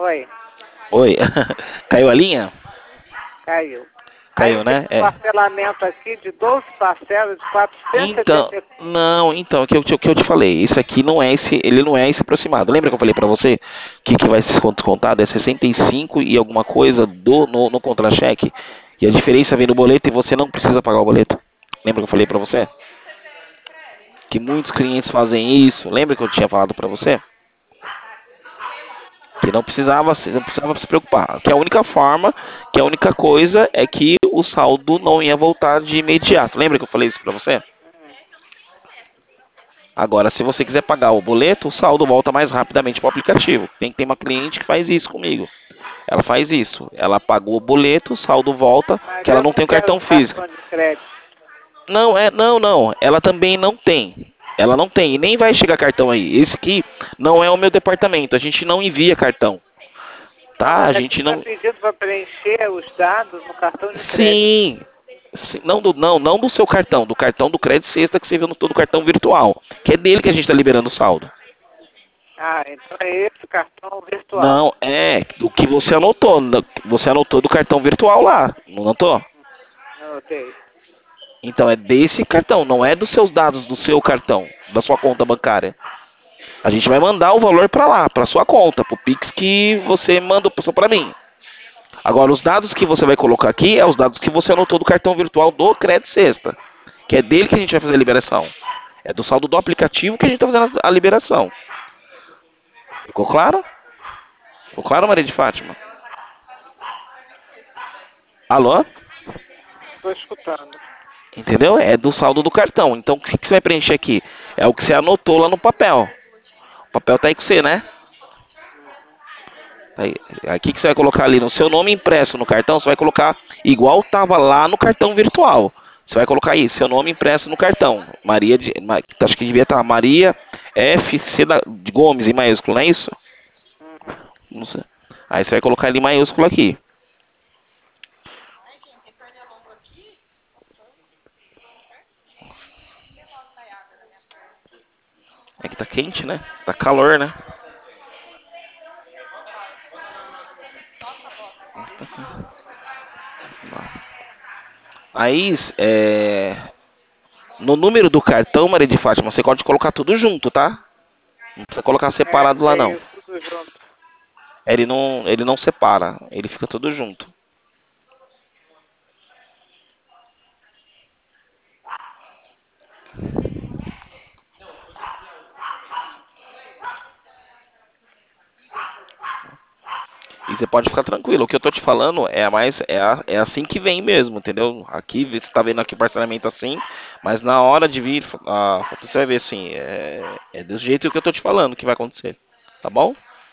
Oi, Oi. Caiu a linha? caiu. Aí eu Caiu, tenho né? um É. parcelamento aqui de 12 parcelas de Então, 470. não, então, o que eu te falei, isso aqui não é esse, ele não é esse aproximado. Lembra que eu falei pra você que vai ser descontado é 65 e alguma coisa no contra-cheque? E a diferença vem no boleto e você não precisa pagar o boleto. Lembra que eu falei pra você? Que muitos clientes fazem isso. Lembra que eu tinha falado pra você? Que não precisava se preocupar. Que a única forma, que a única coisa é que o saldo não ia voltar de imediato. Lembra que eu falei isso pra você? Agora, se você quiser pagar o boleto, o saldo volta mais rapidamente para o aplicativo. Tem uma cliente que faz isso comigo. Ela faz isso. Ela pagou o boleto, o saldo volta, Mas que ela eu não não tem o quero cartão um físico. cartão de crédito. Não. Ela também não tem. Ela não tem e nem vai chegar cartão aí. Esse aqui não é o meu departamento. A gente não envia cartão, Não, tá? A mas aqui gente está não. pedindo para preencher os dados no cartão de crédito. Sim. Não do seu cartão, do cartão do crédito sexta que você viu no todo cartão virtual, que é dele que a gente está liberando o saldo. Ah, então é esse cartão virtual. Não, é do que você anotou. Você anotou do cartão virtual lá, não anotou? Anotei. Então é desse cartão, não é dos seus dados do seu cartão, da sua conta bancária. A gente vai mandar o valor para lá, para sua conta, pro Pix que você mandou só para mim. Agora, os dados que você vai colocar aqui é os dados que você anotou do cartão virtual do Crédito Sexta, que é dele que a gente vai fazer a liberação. É do saldo do aplicativo que a gente está fazendo a liberação. Ficou claro? Ficou claro, Maria de Fátima? Alô? Estou escutando. Entendeu? É do saldo do cartão. Então, o que você vai preencher aqui? É o que você anotou lá no papel. O papel tá aí com você, né? Tá aí. Aqui que você vai colocar ali no seu nome impresso no cartão, você vai colocar igual tava lá no cartão virtual. Você vai colocar aí, seu nome impresso no cartão. Acho que devia estar Maria FC de Gomes em maiúsculo, não é isso? Uhum. Não sei. Aí você vai colocar ele em maiúsculo aqui. É que tá quente, né? Tá calor, né? Aí, no número do cartão, Maria de Fátima, você pode colocar tudo junto, tá? Não precisa colocar É, separado lá, não. veio tudo junto. Ele não separa, ele fica tudo junto. E você pode ficar tranquilo. O que eu tô te falando é assim que vem mesmo, entendeu? Aqui você tá vendo aqui o parcelamento assim, mas na hora de vir, você vai ver assim, é do jeito que eu tô te falando que vai acontecer, tá bom?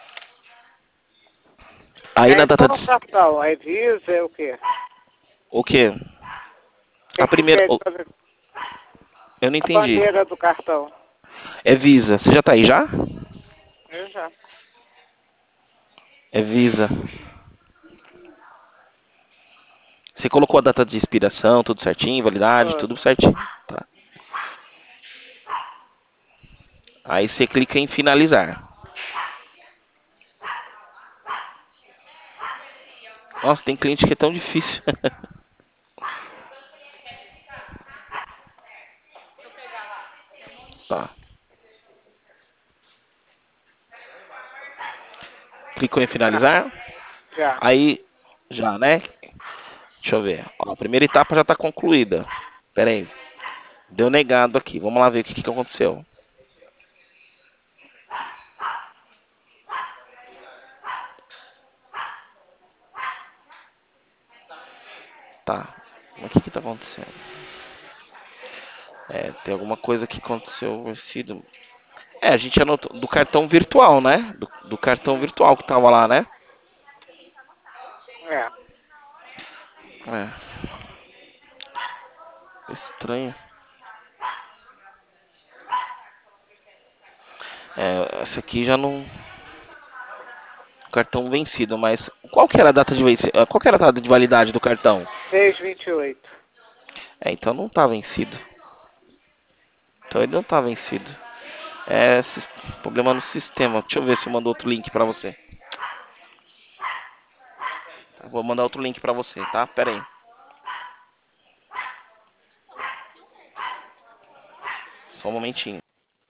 Aí É na data igual de, o cartão. Aí Visa é o quê? o quê? A O que primeira, pede para eu não a entendi. bandeira do cartão? É Visa. Você já tá aí já? Eu já. É Visa. Você colocou a data de expiração, tudo certinho, validade, Tô. tudo certinho. Tá. Aí você clica em finalizar. Nossa, tem cliente que é tão difícil. Tá. Clicou em Já, finalizar. já. Aí, já, né? Deixa eu ver. Ó, a primeira etapa já está concluída. Pera aí. Deu negado aqui. Vamos lá ver o que aconteceu. Tá. Mas o que está acontecendo? Tem alguma coisa que aconteceu vencido. A gente anotou do cartão virtual, né? Do cartão virtual que tava lá, né? É. É, estranho. Essa aqui já não. Cartão vencido, mas qual que era a data de qual que era a data de validade do cartão? 6/28. Então não tá vencido. Então ele não tá vencido. Problema no sistema. Deixa eu ver se eu mando outro link pra você. Eu vou mandar outro link pra você, tá? Pera aí. Só um momentinho.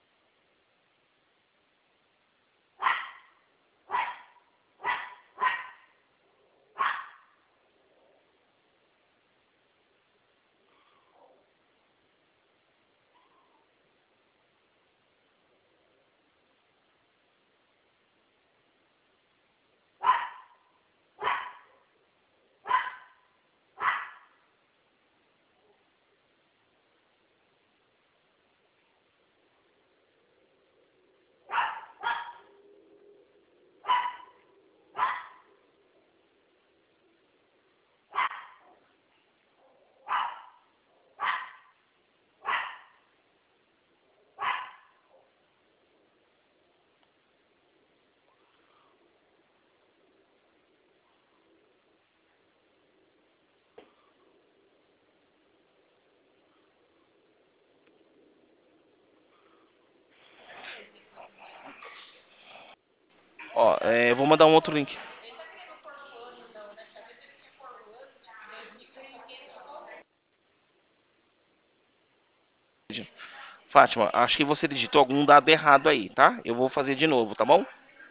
Ó, eu vou mandar um outro link. Fátima, acho que você digitou algum dado errado aí, tá? Eu vou fazer de novo, tá bom?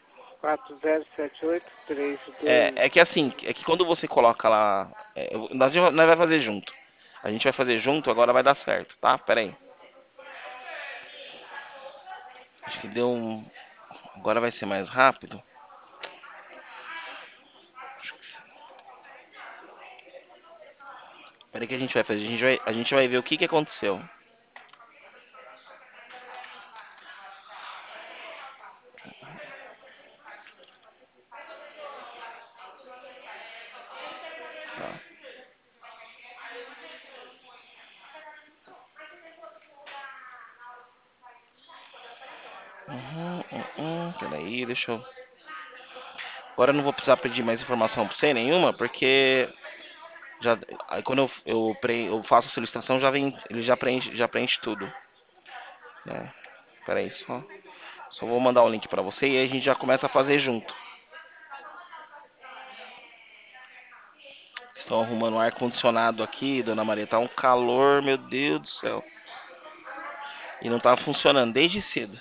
407832. É que assim, é que quando você coloca lá. Nós vai fazer junto. A gente vai fazer junto, agora vai dar certo, tá? Pera aí. Acho que deu um. Agora vai ser mais rápido. Pera aí que a gente vai fazer. A gente vai ver o que aconteceu. Tá. Peraí, deixa eu. Agora eu não vou precisar pedir mais informação pra você nenhuma, porque já, aí quando eu faço a solicitação, ele já preenche tudo, né? Pera aí, só vou mandar o link pra você e aí a gente já começa a fazer junto. Estão arrumando o ar-condicionado aqui, dona Maria, tá um calor, meu Deus do céu. E não tá funcionando desde cedo.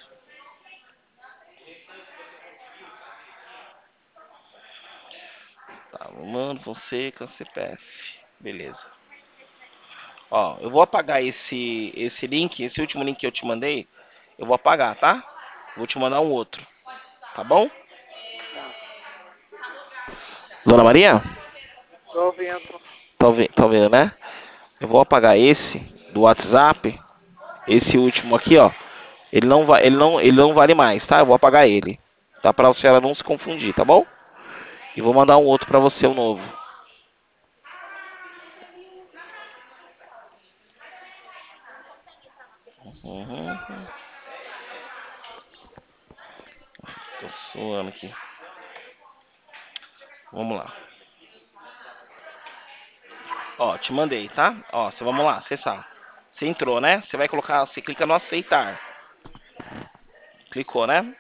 Tá, mano, Fonseca, CPF. Beleza. Ó, eu vou apagar esse link, esse último link que eu te mandei, eu vou apagar, tá? Vou te mandar um outro, tá bom? Tá. Dona Maria? Tô ouvindo. Tá vendo, né? Eu vou apagar esse do WhatsApp, esse último aqui, ó. Ele não vale mais, tá? Eu vou apagar ele, tá? Pra senhora não se confundir, tá bom? E vou mandar um outro pra você, um novo. Uhum. Tô suando aqui. Vamos lá. Ó, te mandei, tá? Ó, vamos lá, acessar. Você entrou, né? Você vai colocar, você clica no aceitar. Clicou, né?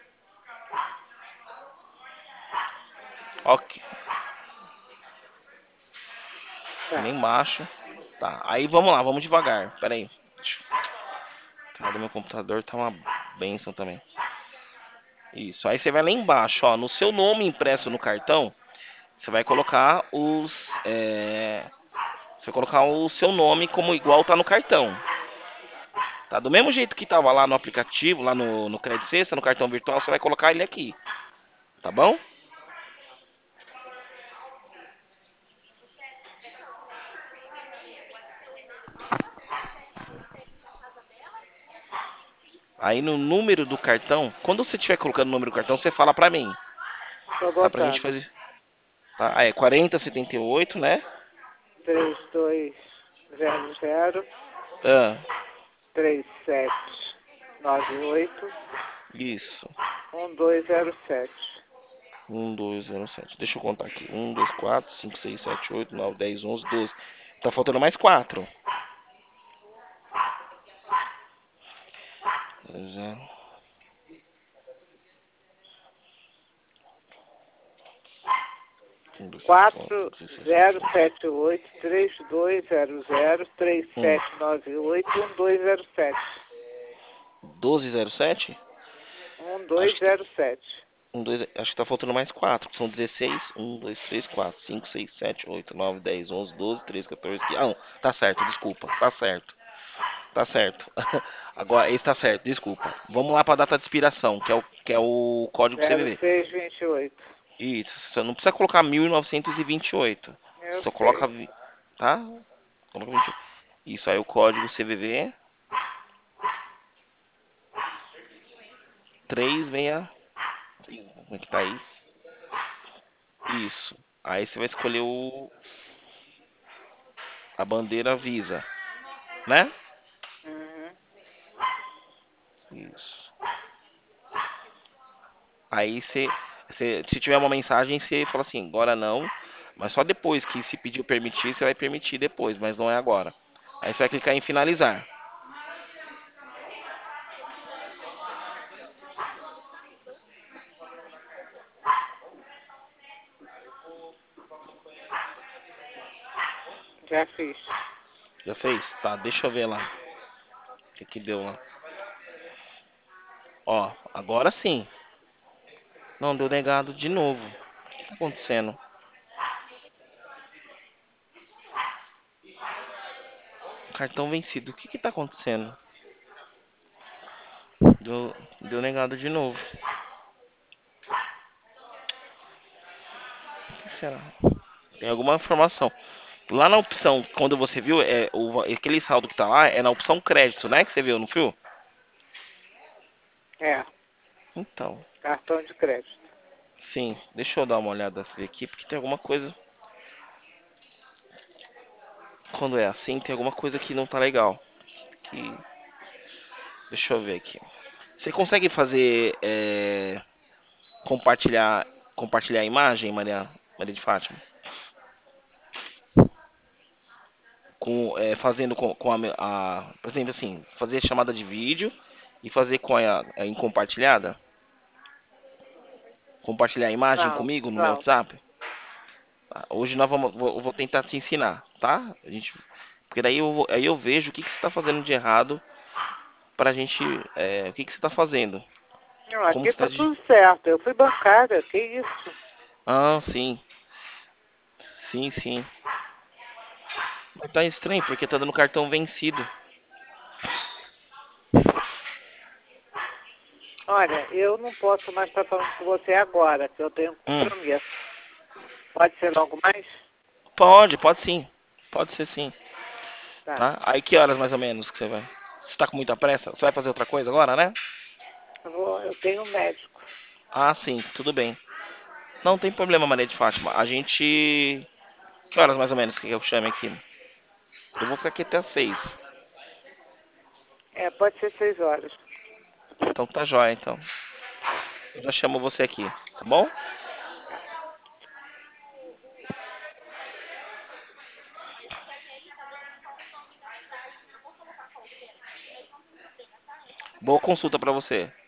Ok. Tá. Lá embaixo. Tá, aí vamos lá, vamos devagar. Pera aí. Cara, meu computador tá uma benção também. Isso, aí você vai lá embaixo, ó, no seu nome impresso no cartão, você vai colocar você vai colocar o seu nome como igual tá no cartão. Tá? Do mesmo jeito que tava lá no aplicativo, lá no Credit Sexta, no cartão virtual, você vai colocar ele aqui. Tá bom? Aí no número do cartão, quando você estiver colocando o número do cartão, você fala pra mim. Tô Tá? Pra gente botando. fazer. Tá? Aí é 4078, né? 3200 Ah, 3798 isso. 1207. 1207. Deixa eu contar aqui. 1, 2, 4, 5, 6, 7, 8, 9, 10, 11, 12. Tá faltando mais 4. 0, 1, 2, 3, 4, 5, 6, 7, 8. 4078-3208-3798-1207. 1207? Acho que, 1207. acho que tá faltando mais 4. São 16. 1, 2, 3, 4, 5, 6, 7, 8, 9, 10, 11, 12, 13, 14, 15. Ah, não. Tá certo, desculpa. Tá certo. Tá certo. Agora, esse tá certo, desculpa. Vamos lá pra data de expiração, que é o código CVV. 0628. Isso, você não precisa colocar 1928. Eu Só coloca, sei. tá? Coloca 28. Isso aí, o código CVV 36. Como é que tá aí? Isso. Aí você vai escolher a bandeira Visa, né? Uhum. Isso. Aí se tiver uma mensagem, você fala assim, agora não. Mas só depois que se pedir o permitir, você vai permitir depois, mas não é agora. Aí você vai clicar em finalizar. Já fiz. Já fez? Tá, deixa eu ver lá. O que que deu lá? Ó, agora sim. Não, deu negado de novo. O que tá acontecendo? Cartão vencido. O que que tá acontecendo? Deu negado de novo. O que será? Tem alguma informação. Lá na opção, quando você viu, aquele saldo que tá lá é na opção crédito, né? Que você viu, não viu? É, Então, cartão de crédito. sim, deixa eu dar uma olhada aqui, porque tem alguma coisa. Quando é assim, tem alguma coisa que não tá legal. Que, deixa eu ver aqui. Você consegue fazer compartilhar a imagem, Maria de Fátima? Fazendo com por exemplo assim, fazer chamada de vídeo e fazer com em compartilhada? Compartilhar a imagem Não, comigo no meu não. WhatsApp? Tá, hoje eu vou tentar te ensinar, tá? Porque daí aí eu vejo o que você está fazendo de errado pra gente, o que você está fazendo. Não, Como aqui você está tá tudo certo. Eu fui bancária, que isso? Ah, sim. Sim, sim. Mas tá estranho porque tá dando cartão vencido. Olha, eu não posso mais estar falando com você agora, que eu tenho um Hum, compromisso. Pode ser logo mais? pode sim. Pode ser sim, Tá. tá? Aí que horas mais ou menos que você vai? Você tá com muita pressa? Você vai fazer outra coisa agora, né? Eu tenho um médico. Ah, sim, tudo bem. Não tem problema, Maria de Fátima. A gente. Que horas mais ou menos que eu chame aqui? Eu vou ficar aqui até às 6. É, pode ser 6 horas. Então tá jóia, então. Eu já chamo você aqui, tá bom? Boa consulta pra você.